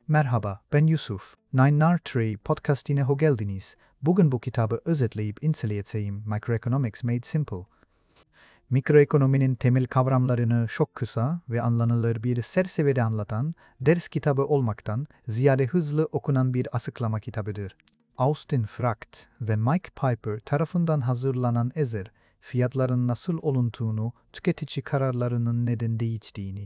Merhaba, ben Yusuf. Nine Tree podcastine hoş geldiniz. Bugün bu kitabı özetleyip inceleyeceğim Microeconomics Made Simple. Mikroekonominin temel kavramlarını çok kısa ve anlanılır bir çerçevede anlatan ders kitabı olmaktan ziyade hızlı okunan bir açıklama kitabıdır. Austin Fracht ve Mike Piper tarafından hazırlanan eser, fiyatların nasıl olunduğunu, tüketici kararlarının neden değiştiğini,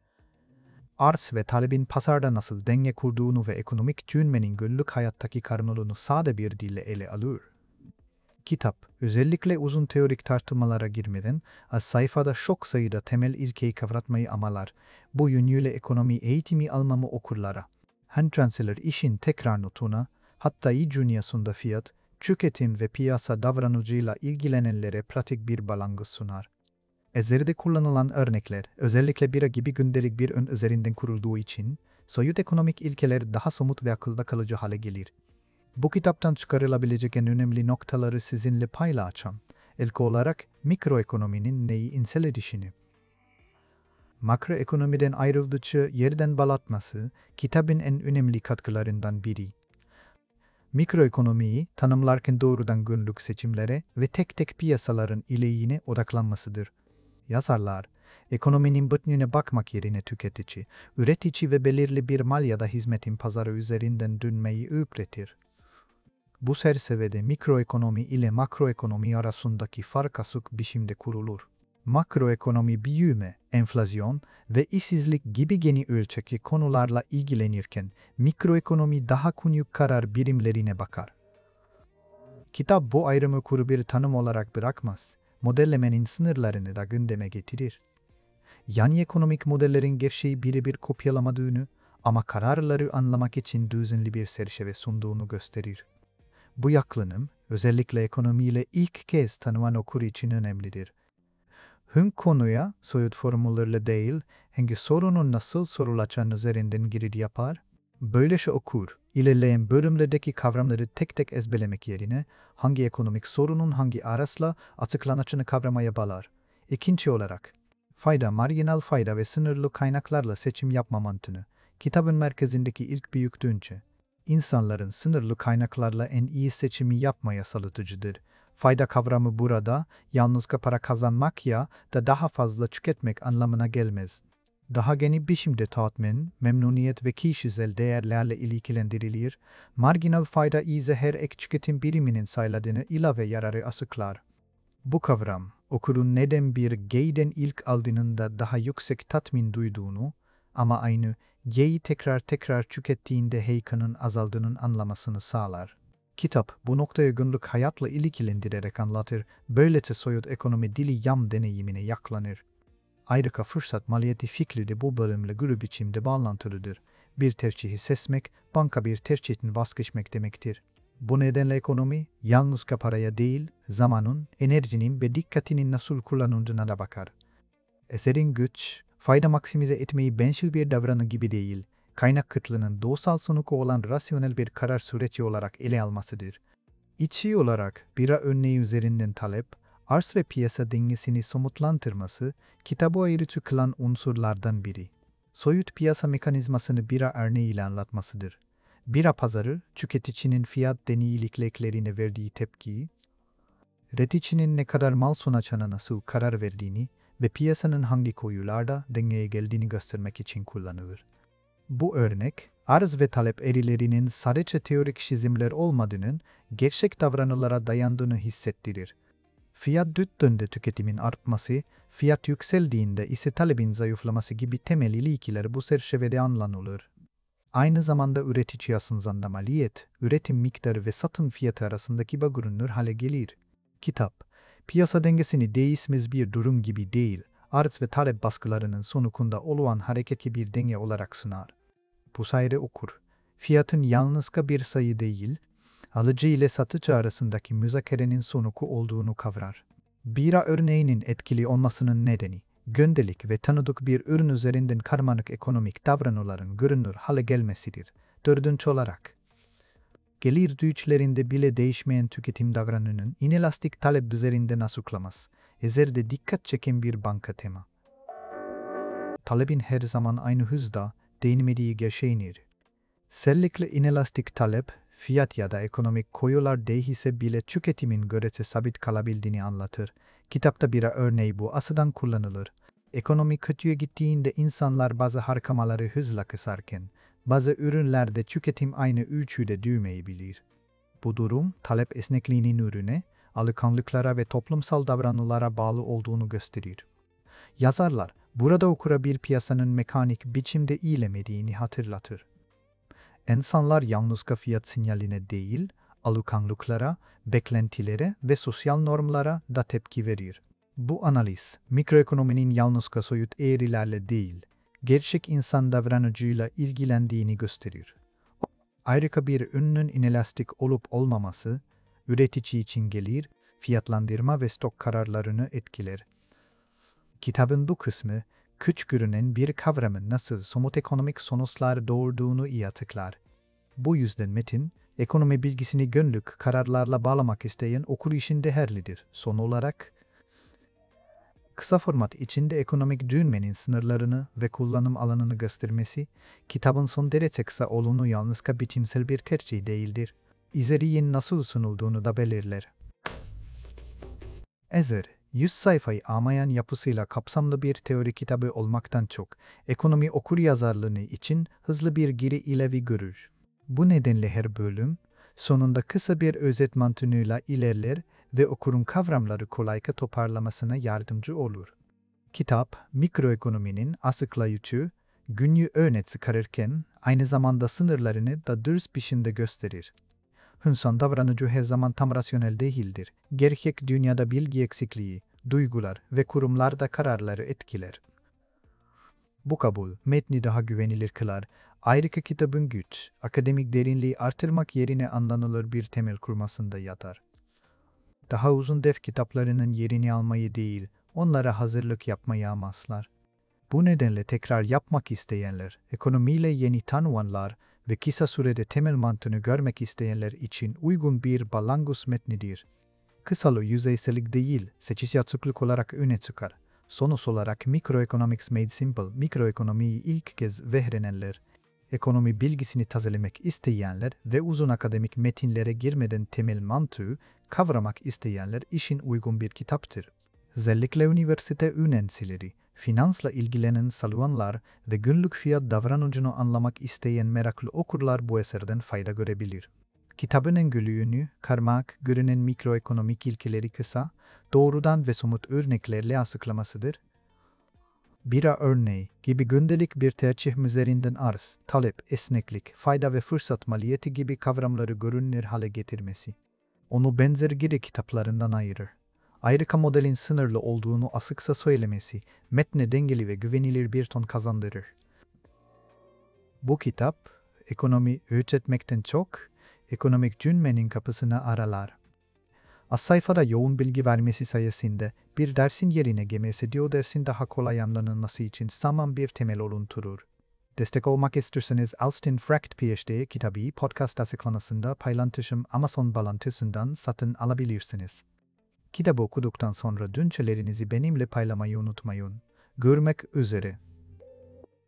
arz ve talebin pazarda nasıl denge kurduğunu ve ekonomik büyümenin günlük hayattaki karnolunu sade bir dille ele alır. Kitap, özellikle uzun teorik tartışmalara girmeden, az sayfada çok sayıda temel ilkeyi kavratmayı amalar. Bu yönüyle ekonomi eğitimi almamı okurlara. Handranseler işin tekrar notuna, hatta iyi dünyasında fiyat, tüketim ve piyasa davranıcıyla ilgilenenlere pratik bir balangı sunar. Eserde kullanılan örnekler, özellikle bira gibi gündelik bir ön üzerinden kurulduğu için, soyut ekonomik ilkeler daha somut ve akılda kalıcı hale gelir. Bu kitaptan çıkarılabilecek en önemli noktaları sizinle paylaşacağım. İlk olarak mikroekonominin neyi inceledişini. Makroekonomiden ayrıldıkça yerden balatması, kitabın en önemli katkılarından biri. Mikroekonomiyi tanımlarken doğrudan günlük seçimlere ve tek tek piyasaların ileyhine odaklanmasıdır. Yazarlar, ekonominin bütününe bakmak yerine tüketici, üretici ve belirli bir mal ya da hizmetin pazarı üzerinden dönmeyi öğretir. Bu çerçevede mikroekonomi ile makroekonomi arasındaki fark açık biçimde kurulur. Makroekonomi büyüme, enflasyon ve işsizlik gibi geniş ölçekli konularla ilgilenirken mikroekonomi daha küçük karar birimlerine bakar. Kitap bu ayrımı kuru bir tanım olarak bırakmaz, modellemenin sınırlarını da gündeme getirir. Yani ekonomik modellerin gerçeği birebir kopyalamadığını ama kararları anlamak için düzenli bir çerçeve sunduğunu gösterir. Bu yaklaşım, özellikle ekonomiyle ilk kez tanınan okur için önemlidir. Hem konuya soyut formüllerle değil, hangi sorunun nasıl sorulacağını üzerinden giriş yapar, böylece okur, ilerleyen bölümlerdeki kavramları tek tek ezberlemek yerine, hangi ekonomik sorunun hangi araçla açıklanacağını kavramaya bağlar. İkinci olarak, marjinal fayda ve sınırlı kaynaklarla seçim yapma mantığını, kitabın merkezindeki ilk büyük düşünce. İnsanların sınırlı kaynaklarla en iyi seçimi yapmaya salıtıcıdır. Fayda kavramı burada, yalnızca para kazanmak ya da daha fazla tüketmek anlamına gelmez. Daha geniş biçimde tatmin, memnuniyet ve kişisel değerlerle ilgilendirilir, marjinal fayda ise her ek tüketim biriminin sağladığını ilave yararı açıklar. Bu kavram, okurun neden bir G'den ilk aldığında daha yüksek tatmin duyduğunu, ama aynı G'yi tekrar tükettiğinde heyecanın azaldığının anlamasını sağlar. Kitap bu noktayı günlük hayatla ilgilendirerek anlatır, böylece soyut ekonomi dili yam deneyimine yaklanır. Ayrıca fırsat maliyeti fikri de bu bölümle gürü biçimde bağlantılıdır. Bir tercihi seçmek, banka bir tercihten vazgeçmek demektir. Bu nedenle ekonomi, yalnızca paraya değil, zamanın, enerjinin ve dikkatinin nasıl kullanıldığına da bakar. Eserin güç, fayda maksimize etmeyi bencil bir davranı gibi değil, kaynak kıtlığının doğusal sonucu olan rasyonel bir karar süreci olarak ele almasıdır. İçi olarak bira örneği üzerinden talep, arz ve piyasa dengesini somutlandırması, kitabı ayrıcı kılan unsurlardan biri. Soyut piyasa mekanizmasını bira örneğiyle anlatmasıdır. Bira pazarı, tüketicinin fiyat deneyliklerine verdiği tepkiyi, üreticinin ne kadar mal sunacağına nasıl karar verdiğini ve piyasanın hangi koşullarda dengeye geldiğini göstermek için kullanılır. Bu örnek, arz ve talep eğrilerinin sadece teorik çizimler olmadığının gerçek davranışlara dayandığını hissettirir. Fiyat düştüğünde tüketimin artması, fiyat yükseldiğinde ise talebin zayıflaması gibi temel ilişkiler bu çerçevede anlanılır. Aynı zamanda üretici aslında maliyet, üretim miktarı ve satın fiyatı arasındaki bağ görünür hale gelir. Kitap, piyasa dengesini değişmez bir durum gibi değil, arz ve talep baskılarının sonucunda olan hareketli bir denge olarak sunar. Bu sayede okur, fiyatın yalnızca bir sayı değil, alıcı ile satıcı arasındaki müzakerenin sonucu olduğunu kavrar. Bira örneğinin etkili olmasının nedeni, gündelik ve tanıdık bir ürün üzerinden karmaşık ekonomik davranışların görünür hale gelmesidir. Dördüncü olarak, gelir düğüçlerinde bile değişmeyen tüketim davranışının inelastik talep üzerinden açıklaması, eserde dikkat çeken bir banka tema. Talebin her zaman aynı hızda değinmediği gerçeğinir. Özellikle inelastik talep, fiyat ya da ekonomik koşullar değişse bile tüketimin görece sabit kalabildiğini anlatır. Kitapta bir örneği bu asıdan kullanılır. Ekonomi kötüye gittiğinde insanlar bazı harcamaları hızla kısarken, bazı ürünlerde tüketim aynı ölçüde büyümeyebilir. Bu durum, talep esnekliğinin ürüne, alışkanlıklara ve toplumsal davranışlara bağlı olduğunu gösterir. Yazarlar, burada okura bir piyasanın mekanik biçimde iyilemediğini hatırlatır. İnsanlar yalnızca fiyat sinyaline değil, alışkanlıklara, beklentilere ve sosyal normlara da tepki verir. Bu analiz, mikroekonominin yalnızca soyut eğrilerle değil, gerçek insan davranıcıyla ilgilendiğini gösterir. Ayrıca bir ürünün inelastik olup olmaması, üretici için gelir, fiyatlandırma ve stok kararlarını etkiler. Kitabın bu kısmı, küçük görünen bir kavramın nasıl somut ekonomik sonuçlar doğurduğunu iyi açıklar. Bu yüzden metin, ekonomi bilgisini günlük kararlarla bağlamak isteyen okur için değerlidir. Son olarak, kısa format içinde ekonomik düşünmenin sınırlarını ve kullanım alanını göstermesi, kitabın son derece kısa olduğunu yalnızca biçimsel bir tercih değildir. İçeriğin nasıl sunulduğunu da belirler. Ezer, 100 sayfayı almayan yapısıyla kapsamlı bir teori kitabı olmaktan çok, ekonomi okuryazarlığı için hızlı bir giri ilevi görür. Bu nedenle her bölüm, sonunda kısa bir özet mantığıyla ilerler ve okurun kavramları kolayca toparlamasına yardımcı olur. Kitap, mikroekonominin açıklayıcı, günlük örnek çıkarırken aynı zamanda sınırlarını da dürüst biçimde gösterir. İnsan davranıcı her zaman tam rasyonel değildir. Gerçek dünyada bilgi eksikliği, duygular ve kurumlarda kararları etkiler. Bu kabul, metni daha güvenilir kılar. Ayrıca kitabın güç, akademik derinliği artırmak yerine anlanılır bir temel kurmasında yatar. Daha uzun dev kitaplarının yerini almayı değil, onlara hazırlık yapmayı amaçlar. Bu nedenle tekrar yapmak isteyenler, ekonomiyle yeni tanıyanlar ve kısa sürede temel mantığını görmek isteyenler için uygun bir balangos metnidir. Kısalığı yüzeysellik değil, seçici açıklık olarak öne çıkar. Sonuç olarak Microeconomics Made Simple, mikroekonomiyi ilk kez verenler, ekonomi bilgisini tazelemek isteyenler ve uzun akademik metinlere girmeden temel mantığı kavramak isteyenler için uygun bir kitaptır. Özellikle üniversite öğrencileri, finansla ilgilenen salonlar ve günlük fiyat davranıcını anlamak isteyen meraklı okurlar bu eserden fayda görebilir. Kitabın öngörüyünü, karmak, görünen mikroekonomik ilkeleri kısa, doğrudan ve somut örneklerle açıklamasıdır. Bira örneği gibi gündelik bir tercih üzerinden arz, talep, esneklik, fayda ve fırsat maliyeti gibi kavramları görünür hale getirmesi, onu benzer giri kitaplarından ayırır. Ayrıca modelin sınırlı olduğunu açıkça söylemesi, metne dengeli ve güvenilir bir ton kazandırır. Bu kitap, ekonomi öğretmekten çok, ekonomik düşünmenin kapısını aralar. Az sayfada yoğun bilgi vermesi sayesinde bir dersin yerine gemisi o dersin daha kolay anlanılması için sağlam bir temel oluşturur. Destek olmak isterseniz Austin Fracht PhD kitabı podcast açıklamasında paylaştığım Amazon bağlantısından satın alabilirsiniz. Kitabı okuduktan sonra düşüncelerinizi benimle paylaşmayı unutmayın. Görmek üzere.